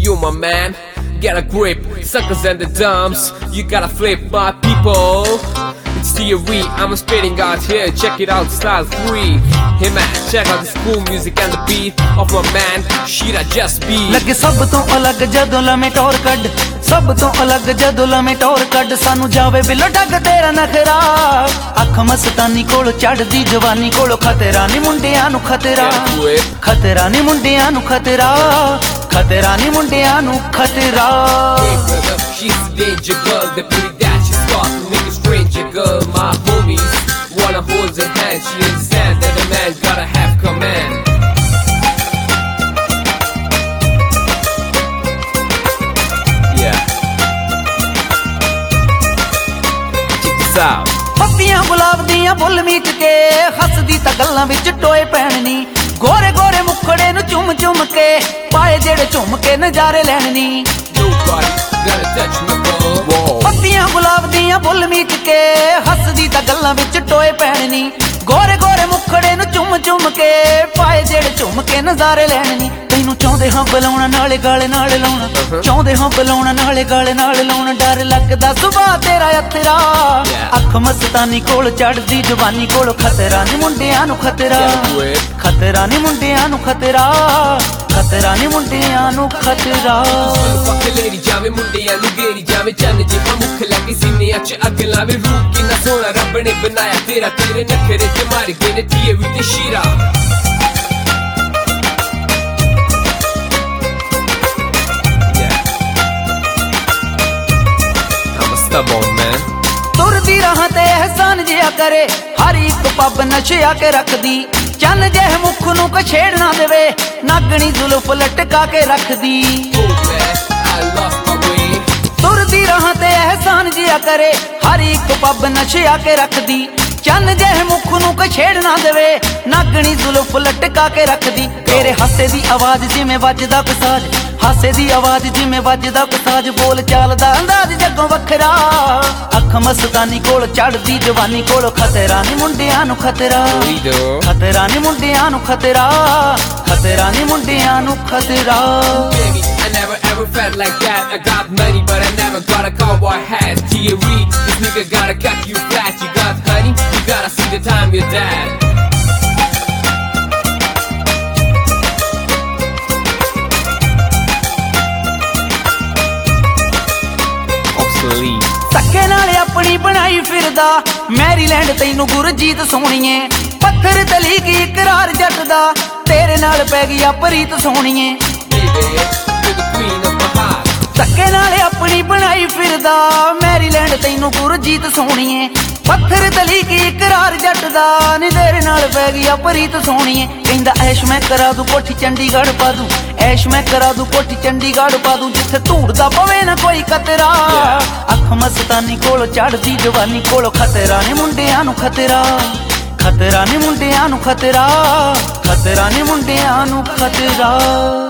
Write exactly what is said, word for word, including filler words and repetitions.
you, my man. Get a grip, suckers and the dumbs. You gotta flip, my people. It's theory, I'm spitting out here. Check it out, style free. Hey man, check out this cool music and the beat of my man Sheera Just Beat. लगे सब तो अलग जदों लमे टोर कड, सब तो अलग जदों लमे टोर कड। सानू जावे बिलो डग तेरा नखरा, अख मस्तानी कोल चढ़दी जवानी कोल खतरा नी मुंडियां नू खतरा, खतरा नी मुंडियां नू खतरा, खतरा नी मुंडियां नू खतरा। Hey brother, she's a danger girl. The beauty that she's got to make a stranger girl. My homies wanna hold her hand. She understands that a man gotta have command. Yeah. Check this out. पत्तियां गुलाब दियां bull मीच के हसदी तां गल्लां विच टोए पैणनी, गोरे गोरे मुखड़े नू चुम चुम के पाए जेड़े झुम के नजारे लैणनी। Nobody gotta touch me, bro. पत्तियां गुलाब दियां बुल मीच के हसदी तां गल्लां विच टोए पैणनी, गोरे गोरे मुखड़े नू चुम चुम के पाए जेड़े झुम के नजारे लैणनी। तैनू चाहुंदे हां बुलाउणा नाले गाले नाल लाउणा, चाहुंदे हां बुलाउणा नाले गाले नाल लाउणा। डर लगदा सुभाऽ तेरा अतरा, अख मस्तानी कोल चढ़दी जवानी कोल खतरा नी मुंडियां नू खतरा, खतरा नी मुंडियां नू खतरा, खतरा नी मुंडियां नू खतरा। पक्क लेरी जावे मुंडियां नू घेरी जावे, चन्न जिहा मुख लैके सीने च अग लावे। रूप किन्ना सोहना रब ने बनाया तेरा, तेरे नखरे च मार गए ने टीवी ते शीरा। Stubborn man. तुरदी राह ते एहसान जिया करे, हर एक पब नशिया के रखदी। चन्न जेह मुख नू कछेड़ ना देवे, नागणी जुल्फ लटका के रखदी। तुरदी राह ते एहसान जिया करे, हर एक पब नशिया के रखदी। चन्न जेह मुख नू कछेड़ ना देवे, नागणी जुल्फ लटका के रखदी। तेरे हासे दी आवाज जिवें वजदा कोई साज, हासे दी आवाज जिवें वजदा कोई साज। बोल चाल दा अंदाज जग्गों वखरा, अख मस्तानी कोल चढ़दी जवानी कोल खतरा नी मुंडियां नू खतरा, खतरा नी मुंडियां नू खतरा, खतरा नी मुंडियां नू खतरा। Baby, I never ever felt like that. I got money but I never got a cowboy hat. Theory, this nigga gotta cut you flat. You got honey, you gotta see the time you're dead. ਧੱਕੇ ਨਾਲ ਆਪਣੀ ਬਣਾਈ ਫਿਰਦਾ Maryland ਤੈਨੂੰ ਗੁਰਜੀਤ ਸੋਹਣੀਏ। ਪੱਥਰ ਤਲੀ ਕੀ ਇਕਰਾਰ ਜੱਟ ਦਾ, ਤੇਰੇ ਨਾਲ ਪੈ ਗਈ ਆ ਪ੍ਰੀਤ ਸੋਹਣੀਏ। ਧੱਕੇ ਨਾਲ ਆਪਣੀ ਬਣਾਈ ਫਿਰਦਾ ਮੈਰੀਲੈਂਡ ਤੈਨੂੰ ਗੁਰਜੀਤ ਸੋਹਣੀਏ। ਪੱਥਰ ਤਲੀ ਕੀ ਇਕਰਾਰ ਜੱਟ ਦਾ, ਨੀ ਤੇਰੇ ਨਾਲ ਪੈ ਗਈ ਆ ਪ੍ਰੀਤ ਸੋਹਣੀਏ। ਕਹਿੰਦਾ ਐਸ਼ ਮੈਂ ਕਰਾ ਦੂੰ ਕੋਠੀ ਚੰਡੀਗੜ੍ਹ ਪਾ ਦੂੰ, ਐਸ਼ ਮੈਂ ਕਰਾ ਦੂੰ ਕੋਠੀ ਚੰਡੀਗੜ੍ਹ ਪਾ ਦੂੰ, ਜਿੱਥੇ ਧੂੜ ਦਾ ਪਵੇ ਨਾ ਕੋਈ ਕਤਰਾ। ਅੱਖ ਮਸਤਾਨੀ ਕੋਲ ਚੜਦੀ ਜਵਾਨੀ ਕੋਲ ਖਤਰਾ ਨੀ ਮੁੰਡਿਆਂ ਨੂੰ ਖਤਰਾ, ਖਤਰਾ ਨੀ ਮੁੰਡਿਆਂ ਨੂੰ ਖਤਰਾ, ਖਤਰਾ ਨੀ ਮੁੰਡਿਆਂ ਨੂੰ ਖਤਰਾ।